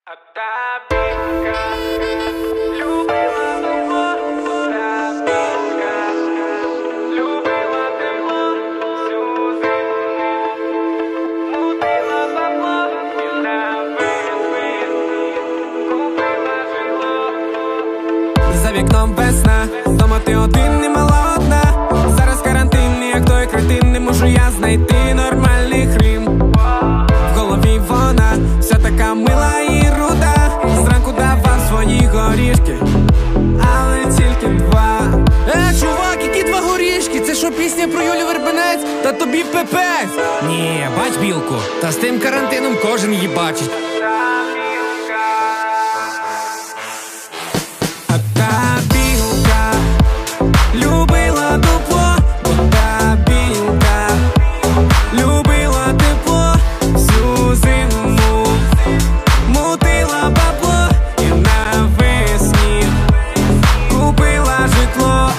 А та білка любила тепло, та білка любила тепло, всю зиму мутила бабло і на весні купила житло. За вікном весна, дома ти один, не мала одна. Зараз карантин, як той кретин, не можу я знайти нормальний хрім. В голові вона вся така мила і руда. Зранку давав свої горішки, але тільки два. Чувак, які два горішки? Це що, пісня про Юлю Вербенець? Та тобі пепець. Ні, бач білку, та з тим карантином кожен її бачить. А та білка любила дупло, бо та білка любила тепло, всю зиму мутила бабло і навесні купила житло.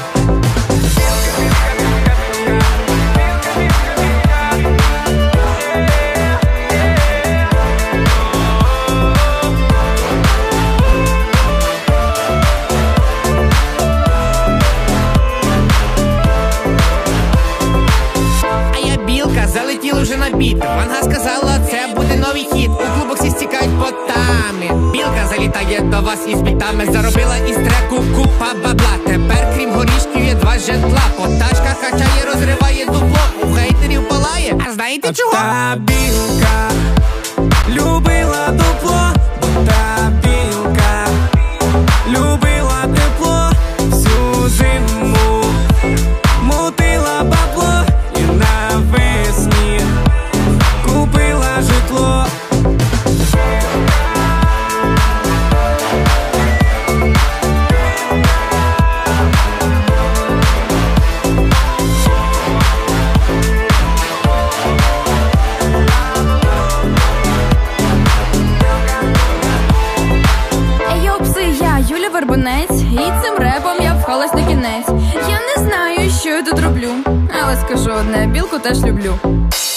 Залетіли вже на біт. Ванга сказала, це буде новий хіт. У клубах всі стікають потами. Білка залітає до вас із бітами. Заробила із треку купа бабла. Тепер крім горішків є два житла. Потачка качає, розриває дупло. У хейтерів палає. А знаєте чого? Та білка любила дупло, бо та білка любила тепло, всю зиму мутила бабло і навесні купила житло. Юля Вербенець, і цим репом я вхалась на кінець. Я не знаю, що я тут роблю, але скажу одне, білку теж люблю.